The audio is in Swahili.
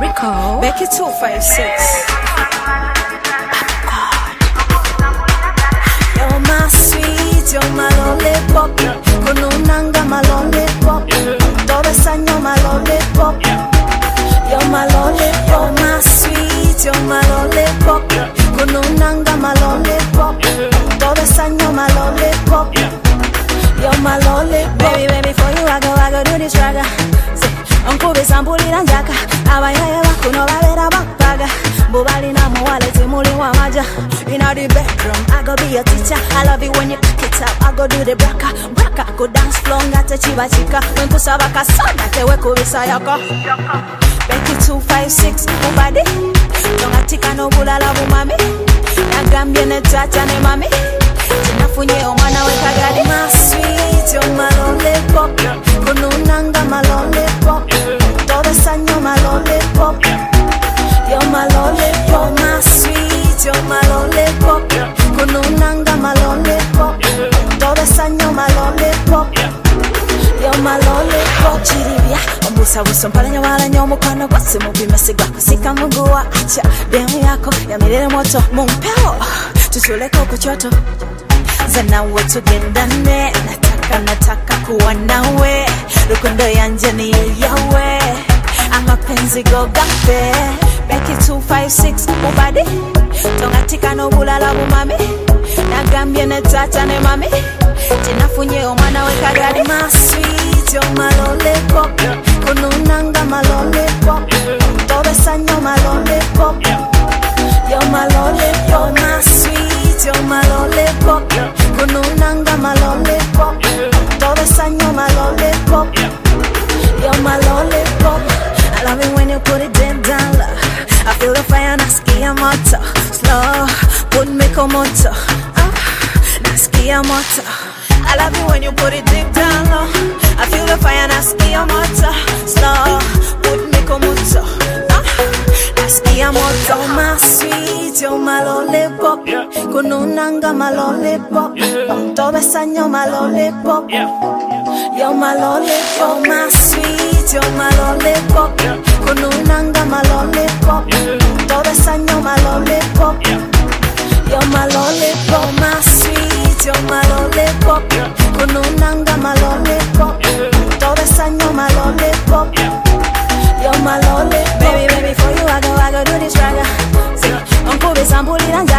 Rico. Becky 256. You're my sweet, you're my lollipop. Kununanga my lollipop. Tobesanyo my lollipop. You're my lollipop. You're my sweet, you're my lollipop. Kununanga my lollipop. Tobesanyo my lollipop. You're my lollipop. Baby, baby, for you I go do this raga. Onkube sambulira njaka abayaya bakuno balera bapaga bubalina muwale timuli wa maja. In the bedroom I go be your teacher. I love it when you pick it up. I go do the braka braka go dance floor ngate chiba chika when kusaba kasana tewe kubisa yako. Becky 256 ubadi tongatika no bulala bumami nagambye ne tata ne mami tinafunye omwana we kagadi. My sweet, you're my lollipop. Kununanga my lollipop. Tobesanyo my lollipop. You're my lollipop. My sweet, you're my lollipop. Kununanga my lollipop. Tobesanyo my lollipop. You're my lollipop. Chiribia ombusa busompalanya wala nyomukwano gwase mubimesiga kusika munguwa acha demu yako yamirire moto mumpeo tutuleko ku kyoto zana wetu gendane nataka kuwa nawe rukundo yanje ni yawe amapenzi go gafe. Becky 256 ubadi tongatika no bulala bumami nagambye ne tata ne mami tinafunye omwana we kagadi. My sweet, you're my lollipop. Kununanga my lollipop. Tobesanyo my lollipop. You're my lollipop. My sweet, you're my lollipop. Kununanga my lollipop. Tobesanyo my lollipop. You're my lollipop. I love it when you put it down low. I feel the fire nasikia moto. Slow, put me komoto. Nasikia moto. I love it when you put it deep down low. I feel the fire nasikia moto. Slow, put me komoto. Nasikia moto. My sweet, you're my lollipop. Kununanga my lollipop. Tobesanyo my lollipop. You're my lollipop. My sweet, you're my lollipop. Kununanga my lollipop. Tobesanyo my lollipop. You're my lollipop. My sweet, you're my lollipop. Kununanga my lollipop. Tobesanyo my lollipop. You're my lollipop. Baby, baby, for you I go do this raga. Onkube sambulira